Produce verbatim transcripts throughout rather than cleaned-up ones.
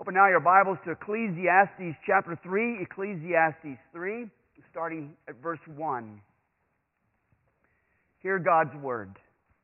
Open now your Bibles to Ecclesiastes chapter three, Ecclesiastes three, starting at verse one. Hear God's word.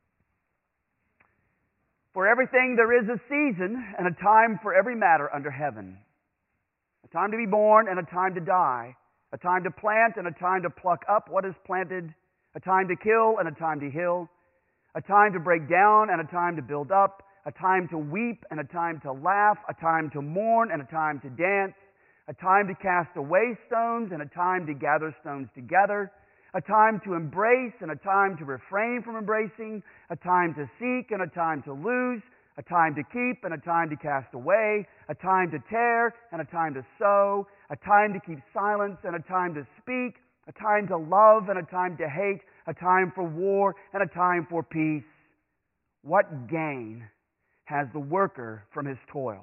For everything there is a season and a time for every matter under heaven. A time to be born and a time to die. A time to plant and a time to pluck up what is planted. A time to kill and a time to heal. A time to break down and a time to build up. A time to weep and a time to laugh, a time to mourn and a time to dance, a time to cast away stones and a time to gather stones together, a time to embrace and a time to refrain from embracing, a time to seek and a time to lose, a time to keep and a time to cast away, a time to tear and a time to sow, a time to keep silence and a time to speak, a time to love and a time to hate, a time for war and a time for peace. What gain has the worker from his toil?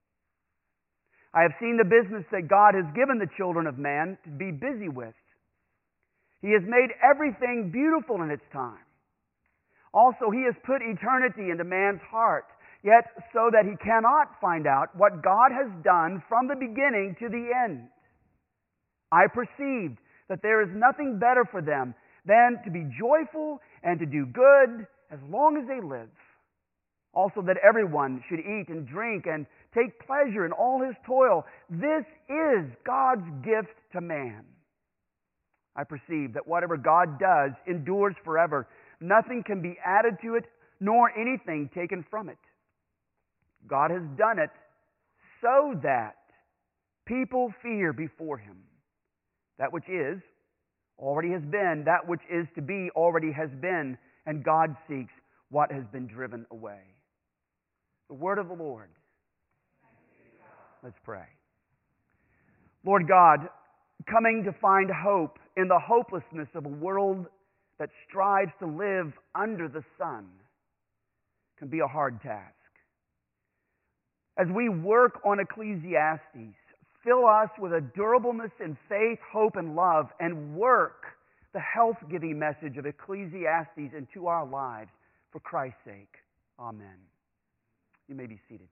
I have seen the business that God has given the children of man to be busy with. He has made everything beautiful in its time. Also, He has put eternity into man's heart, yet so that he cannot find out what God has done from the beginning to the end. I perceived that there is nothing better for them than to be joyful and to do good as long as they live. Also that everyone should eat and drink and take pleasure in all his toil. This is God's gift to man. I perceive that whatever God does endures forever. Nothing can be added to it, nor anything taken from it. God has done it so that people fear before Him. That which is already has been, that which is to be already has been, and God seeks what has been driven away. The word of the Lord. Let's pray. Lord God, coming to find hope in the hopelessness of a world that strives to live under the sun can be a hard task. As we work on Ecclesiastes, fill us with a durableness in faith, hope, and love, and work the health-giving message of Ecclesiastes into our lives for Christ's sake. Amen. You may be seated.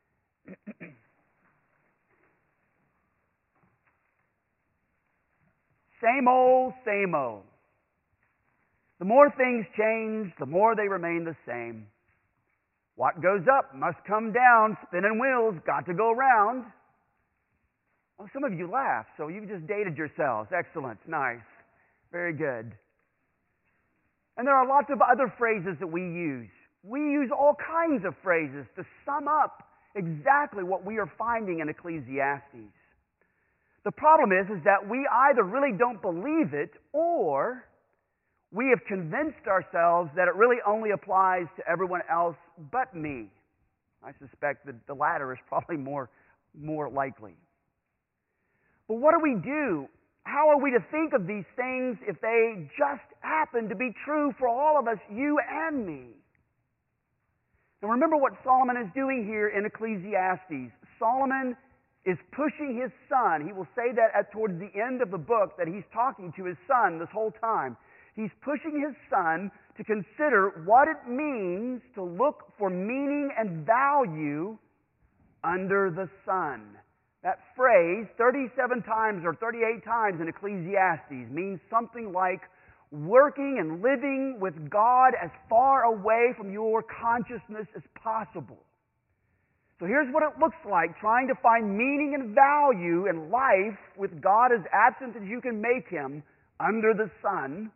Same old, same old. The more things change, the more they remain the same. What goes up must come down. Spinning wheels got to go round. Oh, some of you laugh, so you've just dated yourselves. Excellent. Nice. Very good. And there are lots of other phrases that we use. We use all kinds of phrases to sum up exactly what we are finding in Ecclesiastes. The problem is, is that we either really don't believe it or we have convinced ourselves that it really only applies to everyone else but me. I suspect that the latter is probably more, more likely. But what do we do? How are we to think of these things if they just happen to be true for all of us, you and me? Now remember what Solomon is doing here in Ecclesiastes. Solomon is pushing his son. He will say that at towards the end of the book that he's talking to his son this whole time. He's pushing his son to consider what it means to look for meaning and value under the sun. That phrase, thirty-seven times or thirty-eight times in Ecclesiastes, means something like working and living with God as far away from your consciousness as possible. So here's what it looks like, trying to find meaning and value in life with God as absent as you can make Him under the sun.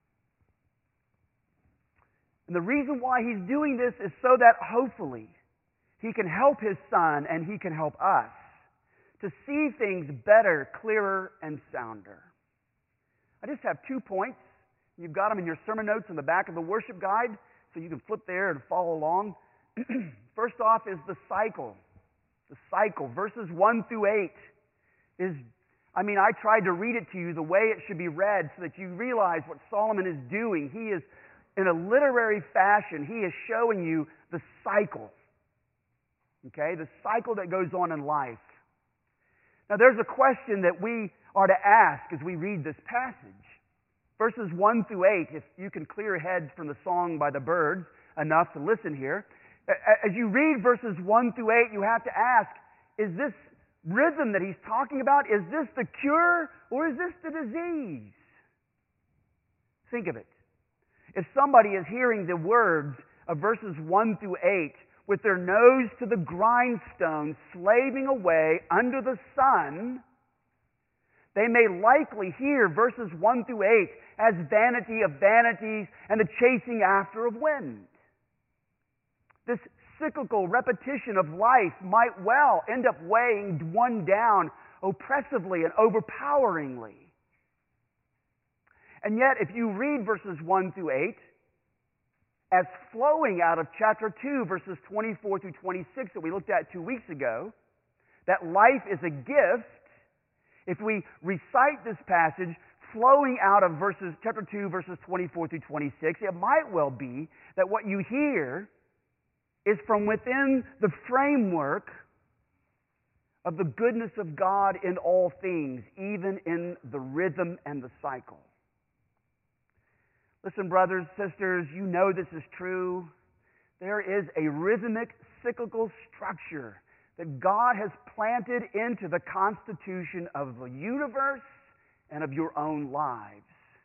And the reason why He's doing this is so that hopefully He can help His son and He can help us to see things better, clearer, and sounder. I just have two points. You've got them in your sermon notes in the back of the worship guide, so you can flip there and follow along. First off is the cycle. The cycle, verses one through eight, is, I mean, I tried to read it to you the way it should be read so that you realize what Solomon is doing. He is, in a literary fashion, he is showing you the cycle. Okay, the cycle that goes on in life. Now, there's a question that we are to ask as we read this passage. Verses one through eight, if you can clear your heads from the song by the Byrds enough to listen here. As you read verses one through eight, you have to ask, is this rhythm that he's talking about, is this the cure or is this the disease? Think of it. If somebody is hearing the words of verses one through eight with their nose to the grindstone, slaving away under the sun, they may likely hear verses one through eight as vanity of vanities and the chasing after of wind. This cyclical repetition of life might well end up weighing one down oppressively and overpoweringly. And yet, if you read verses one through eight, as flowing out of chapter two, verses twenty-four through twenty-six that we looked at two weeks ago, that life is a gift, if we recite this passage flowing out of verses chapter two, verses twenty-four through twenty-six, it might well be that what you hear is from within the framework of the goodness of God in all things, even in the rhythm and the cycle. Listen, brothers, sisters, you know this is true. There is a rhythmic, cyclical structure that God has planted into the constitution of the universe and of your own lives.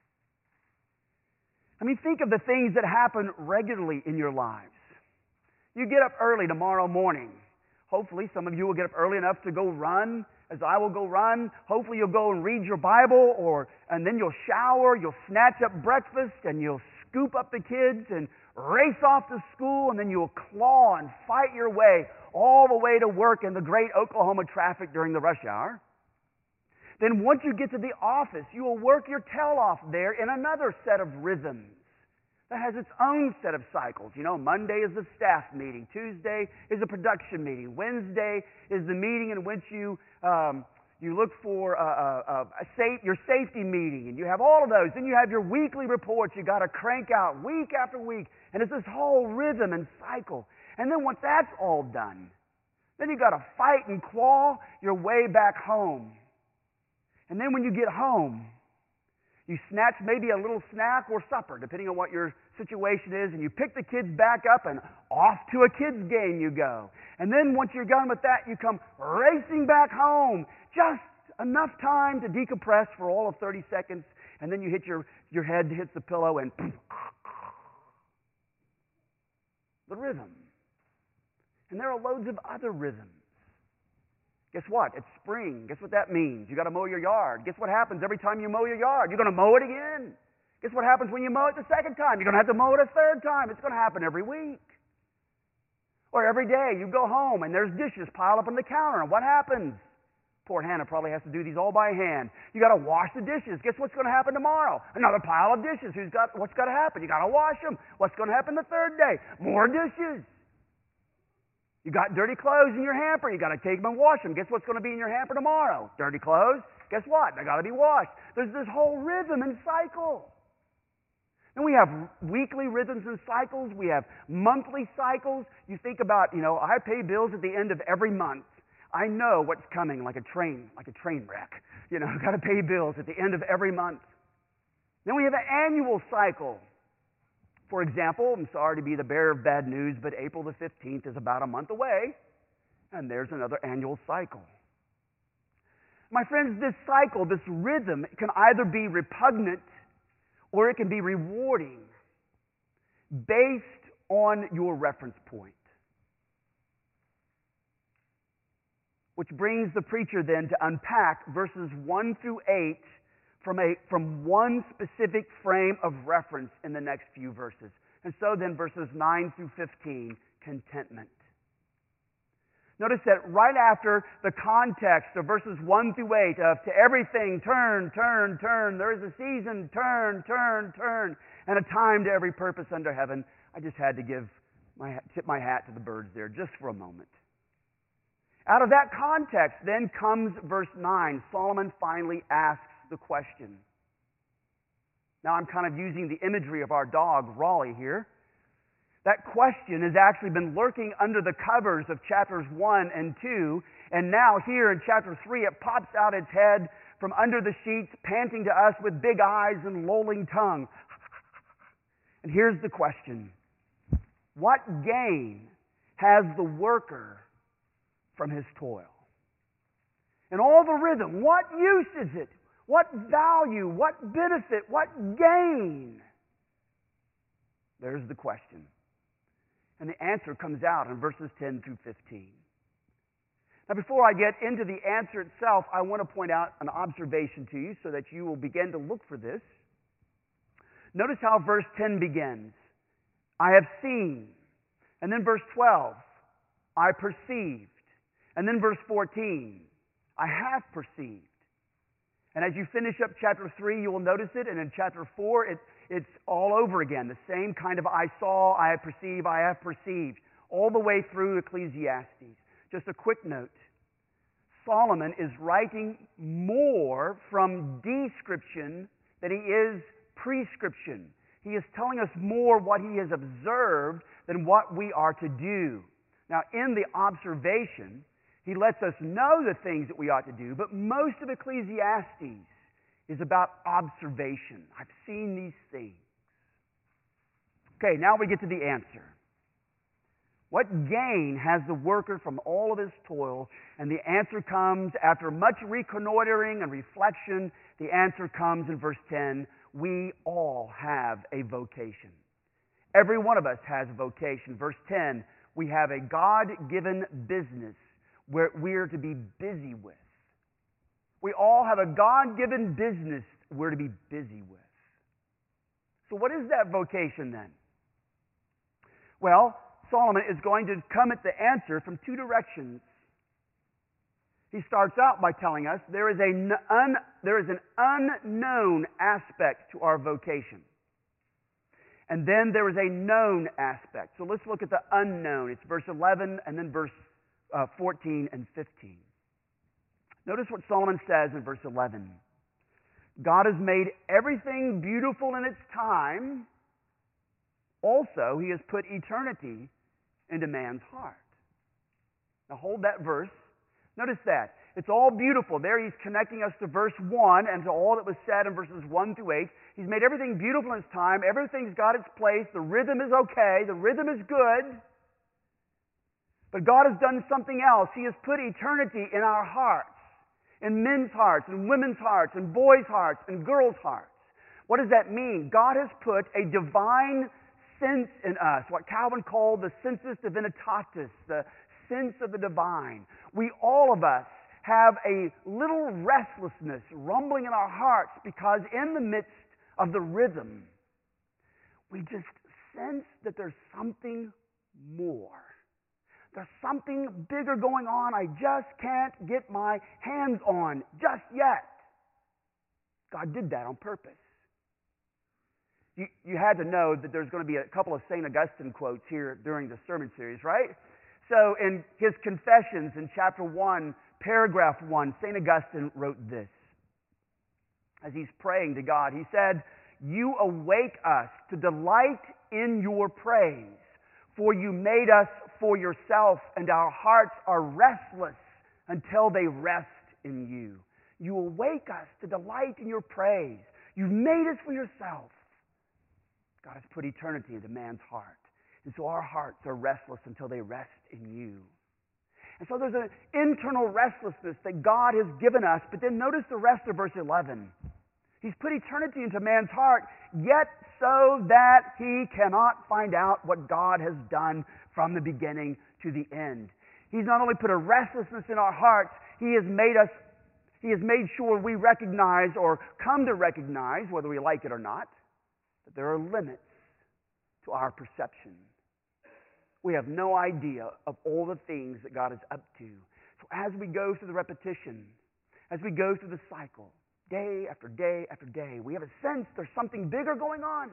I mean, think of the things that happen regularly in your lives. You get up early tomorrow morning. Hopefully, some of you will get up early enough to go run, as I will go run. Hopefully, you'll go and read your Bible, or and then you'll shower, you'll snatch up breakfast, and you'll scoop up the kids and race off to school, and then you'll claw and fight your way all the way to work in the great Oklahoma traffic during the rush hour. Then once you get to the office, you will work your tail off there in another set of rhythms that has its own set of cycles. You know, Monday is the staff meeting. Tuesday is a production meeting. Wednesday is the meeting in which you um, you look for a, a, a safe, your safety meeting, and you have all of those. Then you have your weekly reports you got to crank out week after week, and it's this whole rhythm and cycle. And then once that's all done, then you got to fight and claw your way back home. And then when you get home, you snatch maybe a little snack or supper, depending on what your situation is, and you pick the kids back up and off to a kids' game you go. And then once you're done with that, you come racing back home. Just enough time to decompress for all of thirty seconds, and then you hit your, your head hits the pillow and the rhythm. And there are loads of other rhythms. Guess what? It's spring. Guess what that means? You got to mow your yard. Guess what happens every time you mow your yard? You're going to mow it again. Guess what happens when you mow it the second time? You're going to have to mow it a third time. It's going to happen every week. Or every day you go home and there's dishes piled up on the counter. And what happens? Poor Hannah probably has to do these all by hand. You got to wash the dishes. Guess what's going to happen tomorrow? Another pile of dishes. Who's got? What's got to happen? You got to wash them. What's going to happen the third day? More dishes. You got dirty clothes in your hamper. You got to take them and wash them. Guess what's going to be in your hamper tomorrow? Dirty clothes. Guess what? They got to be washed. There's this whole rhythm and cycle. And we have weekly rhythms and cycles. We have monthly cycles. You think about, you know, I pay bills at the end of every month. I know what's coming like a train, like a train wreck. You know, I've got to pay bills at the end of every month. Then we have an annual cycle. For example, I'm sorry to be the bearer of bad news, but April the fifteenth is about a month away, and there's another annual cycle. My friends, this cycle, this rhythm, can either be repugnant or it can be rewarding based on your reference point. Which brings the preacher then to unpack verses one through eight from a from one specific frame of reference in the next few verses. And so then verses nine through fifteen, contentment. Notice that right after the context of verses one through eight of to everything turn, turn, turn, there is a season, turn, turn, turn, and a time to every purpose under heaven, I just had to give my tip my hat to the birds there just for a moment. Out of that context then comes verse nine. Solomon finally asks the question. Now I'm kind of using the imagery of our dog, Raleigh, here. That question has actually been lurking under the covers of chapters one and two, and now here in chapter three it pops out its head from under the sheets, panting to us with big eyes and lolling tongue. And here's the question. What gain has the worker from his toil? And all the rhythm, what use is it? What value? What benefit? What gain? There's the question. And the answer comes out in verses ten through fifteen. Now, before I get into the answer itself, I want to point out an observation to you so that you will begin to look for this. Notice how verse ten begins. I have seen. And then verse twelve, I perceived. And then verse fourteen, I have perceived. And as you finish up chapter three, you will notice it. And in chapter four, it, it's all over again. The same kind of I saw, I have perceived, I have perceived. All the way through Ecclesiastes. Just a quick note. Solomon is writing more from description than he is prescription. He is telling us more what he has observed than what we are to do. Now, in the observation, he lets us know the things that we ought to do, but most of Ecclesiastes is about observation. I've seen these things. Okay, now we get to the answer. What gain has the worker from all of his toil? And the answer comes after much reconnoitering and reflection. The answer comes in verse ten. We all have a vocation. Every one of us has a vocation. Verse ten, we have a God-given business where we're to be busy with. We all have a God-given business we're to be busy with. So what is that vocation then? Well, Solomon is going to come at the answer from two directions. He starts out by telling us there is, a un, there is an unknown aspect to our vocation. And then there is a known aspect. So let's look at the unknown. It's verse eleven and then verse uh, fourteen and fifteen. Notice what Solomon says in verse eleven. God has made everything beautiful in its time. Also, He has put eternity into man's heart. Now hold that verse. Notice that. It's all beautiful. There he's connecting us to verse one and to all that was said in verses one through eight. He's made everything beautiful in its time. Everything's got its place. The rhythm is okay. The rhythm is good. But God has done something else. He has put eternity in our hearts, in men's hearts, in women's hearts, in boys' hearts, in girls' hearts. What does that mean? God has put a divine sense in us, what Calvin called the sensus divinitatis, the sense of the divine. We, all of us, have a little restlessness rumbling in our hearts because in the midst of the rhythm, we just sense that there's something more. There's something bigger going on I just can't get my hands on just yet. God did that on purpose. You, you had to know that there's going to be a couple of Saint Augustine quotes here during the sermon series, right? So in his Confessions in chapter one, paragraph one, Saint Augustine wrote this. As he's praying to God, he said, "You awake us to delight in your praise, for you made us for yourself, and our hearts are restless until they rest in you." You awake us to delight in your praise. You've made us for yourself. God has put eternity into man's heart. And so our hearts are restless until they rest in you. And so there's an internal restlessness that God has given us. But then notice the rest of verse eleven. He's put eternity into man's heart, yet so that he cannot find out what God has done from the beginning to the end. He's not only put a restlessness in our hearts, He has made us, He has made sure we recognize or come to recognize, whether we like it or not, that there are limits to our perception. We have no idea of all the things that God is up to. So as we go through the repetition, as we go through the cycle, day after day after day, we have a sense there's something bigger going on.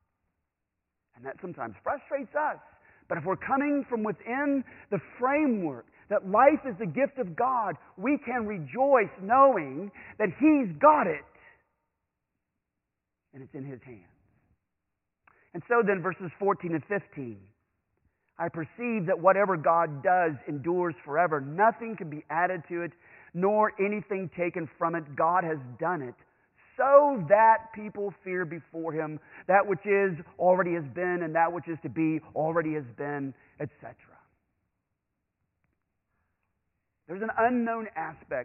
And that sometimes frustrates us. But if we're coming from within the framework that life is the gift of God, we can rejoice knowing that He's got it. And it's in His hands. And so then verses fourteen and fifteen. I perceive that whatever God does endures forever. Nothing can be added to it, nor anything taken from it. God has done it so that people fear before Him. That which is already has been, and that which is to be already has been, et cetera. There's an unknown aspect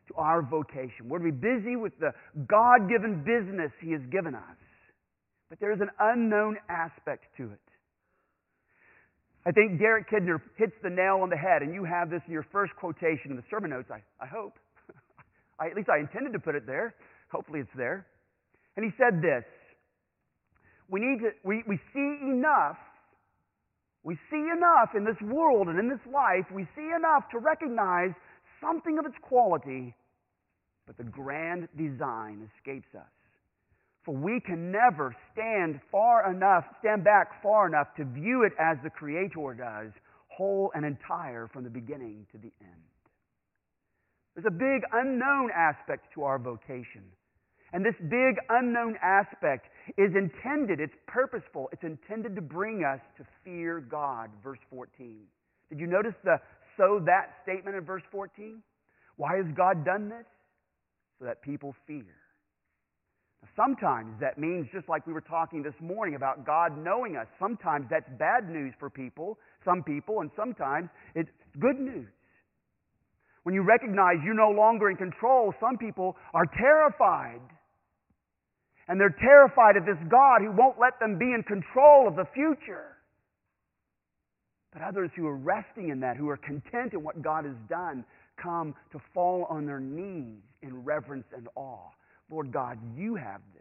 to our vocation. We're to be busy with the God-given business He has given us. But there's an unknown aspect to it. I think Derek Kidner hits the nail on the head, and you have this in your first quotation in the sermon notes, I, I hope. I, at least I intended to put it there. Hopefully it's there. And he said this, we need to, we, we see enough, we see enough in this world and in this life, we see enough to recognize something of its quality, but the grand design escapes us. For we can never stand far enough, stand back far enough to view it as the Creator does, whole and entire from the beginning to the end. There's a big unknown aspect to our vocation. And this big unknown aspect is intended, it's purposeful, it's intended to bring us to fear God, verse fourteen. Did you notice the so that statement in verse fourteen? Why has God done this? So that people fear. Sometimes that means, just like we were talking this morning about God knowing us, sometimes that's bad news for people, some people, and sometimes it's good news. When you recognize you're no longer in control, some people are terrified. And they're terrified of this God who won't let them be in control of the future. But others who are resting in that, who are content in what God has done, come to fall on their knees in reverence and awe. Lord God, you have this.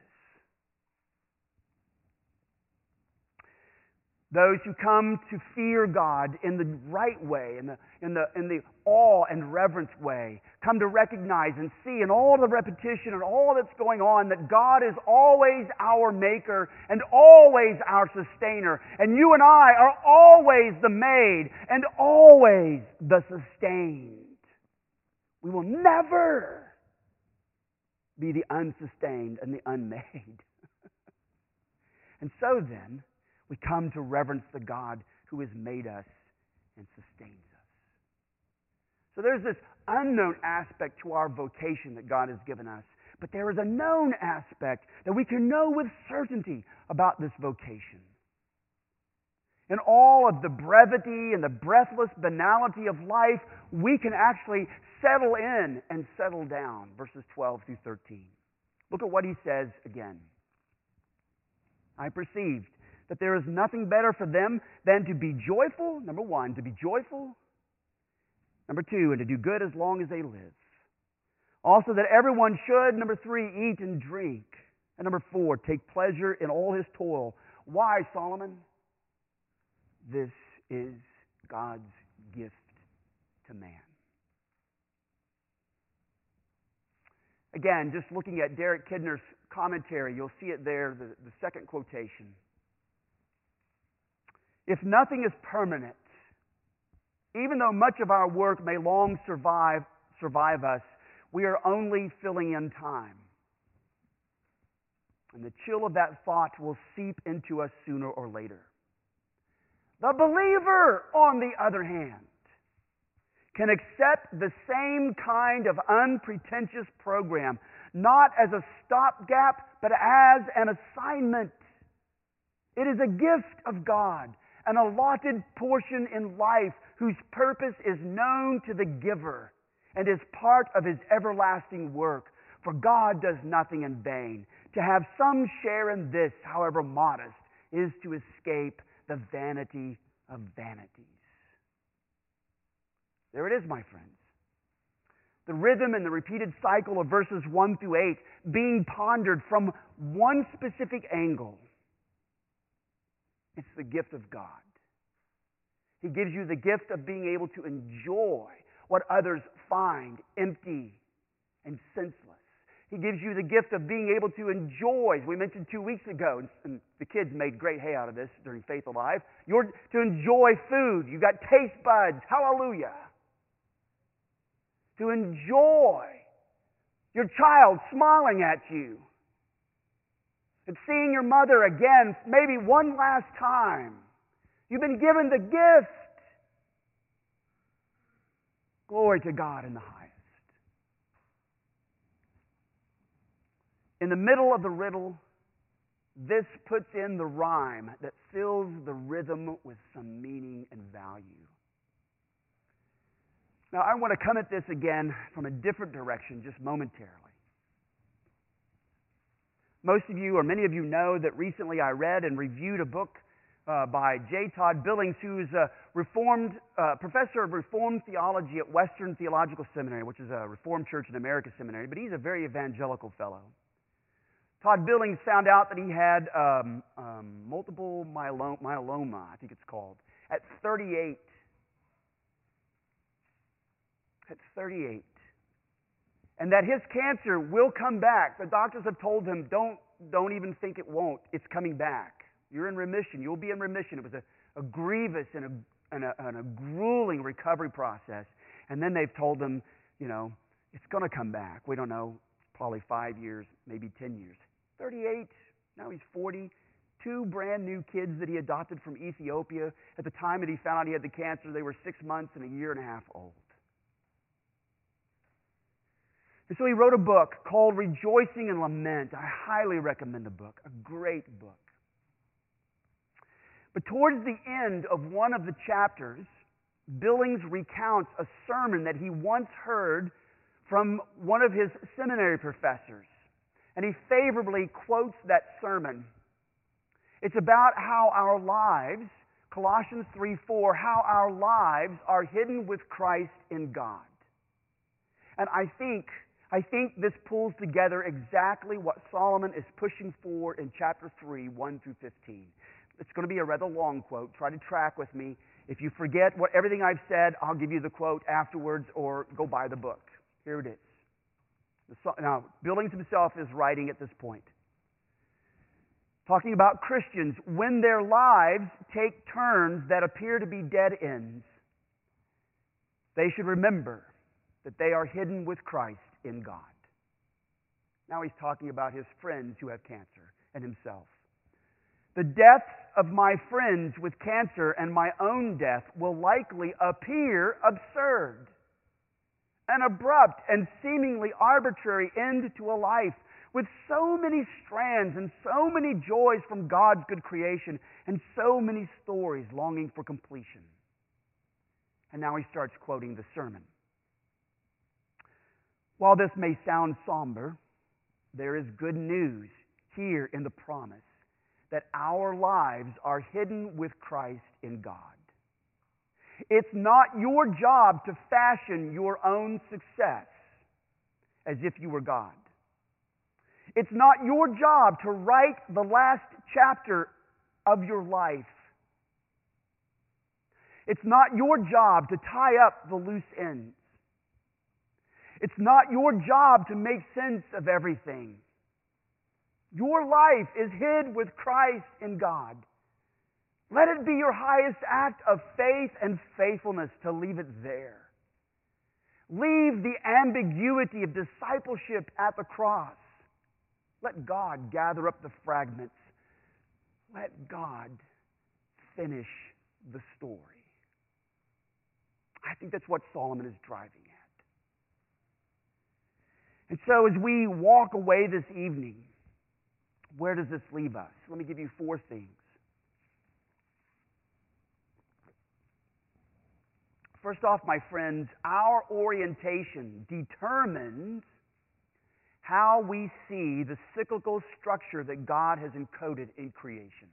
Those who come to fear God in the right way, in the, in the, in the awe and reverence way, come to recognize and see in all the repetition and all that's going on that God is always our maker and always our sustainer. And you and I are always the made and always the sustained. We will never be the unsustained and the unmade. And so then, we come to reverence the God who has made us and sustains us. So there's this unknown aspect to our vocation that God has given us. But there is a known aspect that we can know with certainty about this vocation. In all of the brevity and the breathless banality of life, we can actually settle in and settle down. Verses twelve through thirteen. Look at what he says again. I perceived that there is nothing better for them than to be joyful. Number one, to be joyful. Number two, and to do good as long as they live. Also that everyone should, number three, eat and drink. And number four, take pleasure in all his toil. Why, Solomon? This is God's gift to man. Again, just looking at Derek Kidner's commentary, you'll see it there, the, the second quotation. If nothing is permanent, even though much of our work may long survive, survive us, we are only filling in time. And the chill of that thought will seep into us sooner or later. The believer, on the other hand, can accept the same kind of unpretentious program, not as a stopgap, but as an assignment. It is a gift of God, an allotted portion in life whose purpose is known to the giver and is part of his everlasting work. For God does nothing in vain. To have some share in this, however modest, is to escape the vanity of vanities. There it is, my friends. The rhythm and the repeated cycle of verses one through eight being pondered from one specific angle. It's the gift of God. He gives you the gift of being able to enjoy what others find empty and senseless. He gives you the gift of being able to enjoy, as we mentioned two weeks ago, and the kids made great hay out of this during Faith Alive, you're to enjoy food. You've got taste buds. Hallelujah. To enjoy your child smiling at you. And seeing your mother again, maybe one last time. You've been given the gift. Glory to God in the highest. In the middle of the riddle, this puts in the rhyme that fills the rhythm with some meaning and value. Now, I want to come at this again from a different direction, just momentarily. Most of you, or many of you, know that recently I read and reviewed a book uh, by J. Todd Billings, who is a Reformed uh, professor of Reformed theology at Western Theological Seminary, which is a Reformed Church in America seminary, but he's a very evangelical fellow. Todd Billings found out that he had um, um, multiple myelo- myeloma, I think it's called, at thirty-eight. At thirty-eight. And that his cancer will come back. The doctors have told him, don't, don't even think it won't. It's coming back. You're in remission. You'll be in remission. It was a, a grievous and a, and, a, and a grueling recovery process. And then they've told him, you know, it's going to come back. We don't know, probably five years, maybe ten years. thirty-eight, now he's forty. Two brand new kids that he adopted from Ethiopia. At the time that he found out he had the cancer, they were six months and a year and a half old. And so he wrote a book called Rejoicing and Lament. I highly recommend the book. A great book. But towards the end of one of the chapters, Billings recounts a sermon that he once heard from one of his seminary professors. And he favorably quotes that sermon. It's about how our lives, Colossians three four, how our lives are hidden with Christ in God. And I think I think this pulls together exactly what Solomon is pushing for in chapter three, one through fifteen. It's going to be a rather long quote. Try to track with me. If you forget what everything I've said, I'll give you the quote afterwards, or go buy the book. Here it is. Now, Billings himself is writing at this point, talking about Christians when their lives take turns that appear to be dead ends. They should remember that they are hidden with Christ in God. Now he's talking about his friends who have cancer and himself. The deaths of my friends with cancer and my own death will likely appear absurd, an abrupt and seemingly arbitrary end to a life with so many strands and so many joys from God's good creation and so many stories longing for completion. And now he starts quoting the sermon. While this may sound somber, there is good news here in the promise that our lives are hidden with Christ in God. It's not your job to fashion your own success as if you were God. It's not your job to write the last chapter of your life. It's not your job to tie up the loose ends. It's not your job to make sense of everything. Your life is hid with Christ in God. Let it be your highest act of faith and faithfulness to leave it there. Leave the ambiguity of discipleship at the cross. Let God gather up the fragments. Let God finish the story. I think that's what Solomon is driving at. And so as we walk away this evening, where does this leave us? Let me give you four things. First off, my friends, our orientation determines how we see the cyclical structure that God has encoded in creation.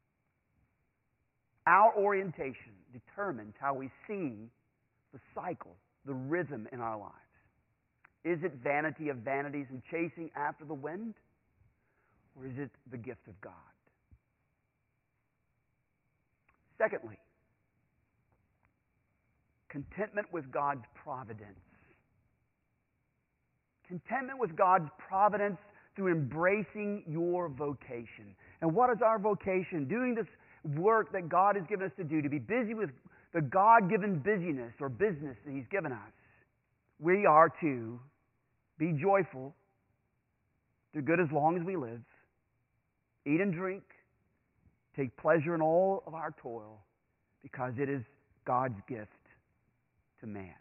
Our orientation determines how we see the cycle, the rhythm in our lives. Is it vanity of vanities and chasing after the wind? Or is it the gift of God? Secondly, contentment with God's providence. Contentment with God's providence through embracing your vocation. And what is our vocation? Doing this work that God has given us to do, to be busy with the God-given busyness or business that He's given us. We are to be joyful, do good as long as we live, eat and drink, take pleasure in all of our toil, because it is God's gift to man.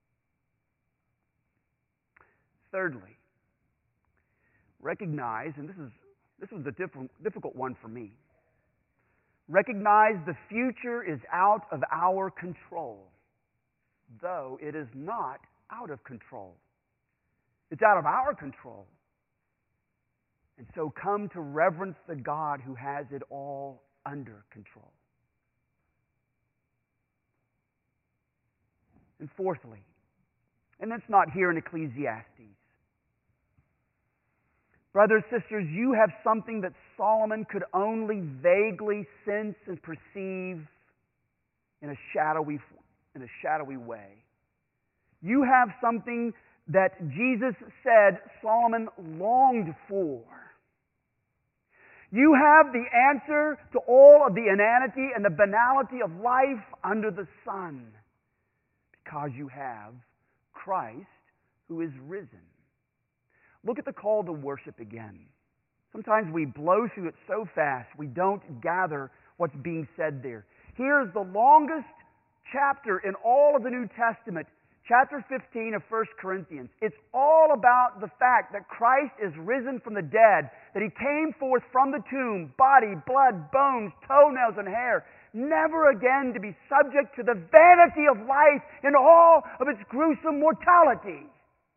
Thirdly, recognize, and this is this was a different, difficult one for me, recognize the future is out of our control. though it is not out of control. It's out of our control. And so come to reverence the God who has it all under control. And fourthly, and that's not here in Ecclesiastes, brothers, sisters, you have something that Solomon could only vaguely sense and perceive in a shadowy, in a shadowy way. You have something that Jesus said Solomon longed for. You have the answer to all of the inanity and the banality of life under the sun, because you have Christ who is risen. Look at the call to worship again. Sometimes we blow through it so fast we don't gather what's being said there. Here's the longest chapter in all of the New Testament, chapter fifteen of First Corinthians. It's all about the fact that Christ is risen from the dead, that He came forth from the tomb, body, blood, bones, toenails, and hair, never again to be subject to the vanity of life in all of its gruesome mortality.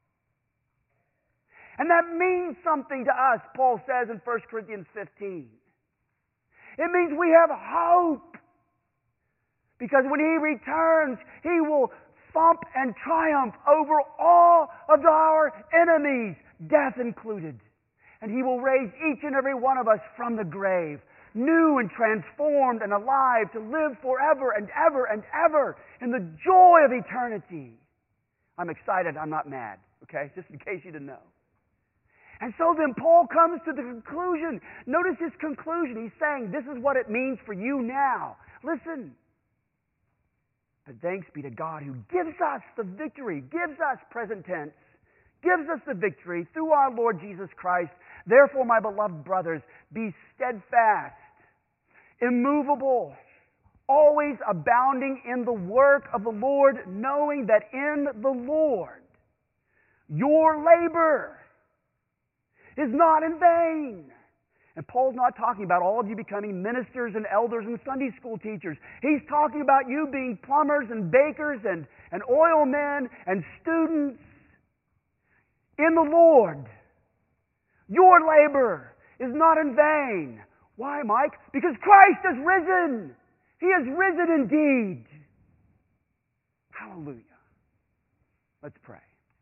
And that means something to us, Paul says in First Corinthians fifteen. It means we have hope. Because when He returns, He will thump and triumph over all of our enemies, death included. And He will raise each and every one of us from the grave, new and transformed and alive, to live forever and ever and ever in the joy of eternity. I'm excited, I'm not mad, okay? Just in case you didn't know. And so then Paul comes to the conclusion. Notice his conclusion. He's saying, this is what it means for you now. Listen. But thanks be to God who gives us the victory, gives us, present tense, gives us the victory through our Lord Jesus Christ. Therefore, my beloved brothers, be steadfast, immovable, always abounding in the work of the Lord, knowing that in the Lord your labor is not in vain. And Paul's not talking about all of you becoming ministers and elders and Sunday school teachers. He's talking about you being plumbers and bakers and, and oil men and students in the Lord. Your labor is not in vain. Why, Mike? Because Christ has risen. He has risen indeed. Hallelujah. Let's pray.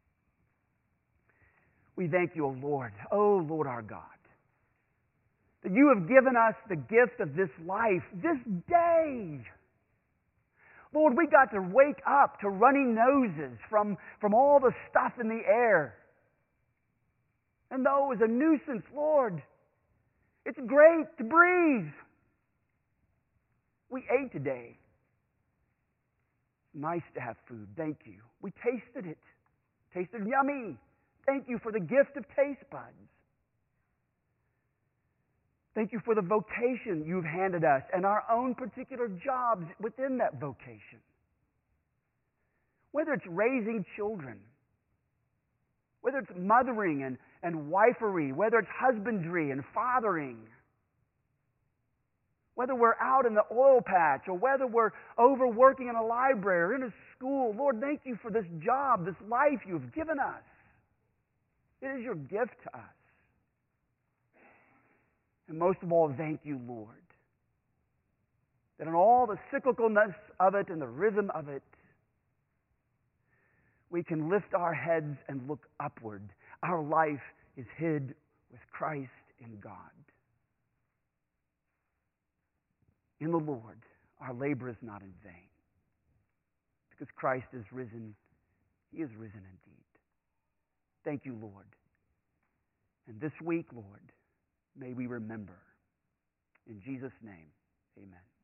We thank you, O Lord, O Lord our God, that you have given us the gift of this life, this day. Lord, we got to wake up to runny noses from, from all the stuff in the air. And though it was a nuisance, Lord, it's great to breathe. We ate today. Nice to have food. Thank you. We tasted it. Tasted yummy. Thank you for the gift of taste buds. Thank you for the vocation you've handed us and our own particular jobs within that vocation. Whether it's raising children, whether it's mothering and, and wifery, whether it's husbandry and fathering, whether we're out in the oil patch or whether we're overworking in a library or in a school, Lord, thank you for this job, this life you've given us. It is your gift to us. And most of all, thank you, Lord, that in all the cyclicalness of it and the rhythm of it, we can lift our heads and look upward. Our life is hid with Christ in God. In the Lord, our labor is not in vain. Because Christ is risen, He is risen indeed. Thank you, Lord. And this week, Lord, may we remember. In Jesus' name, amen.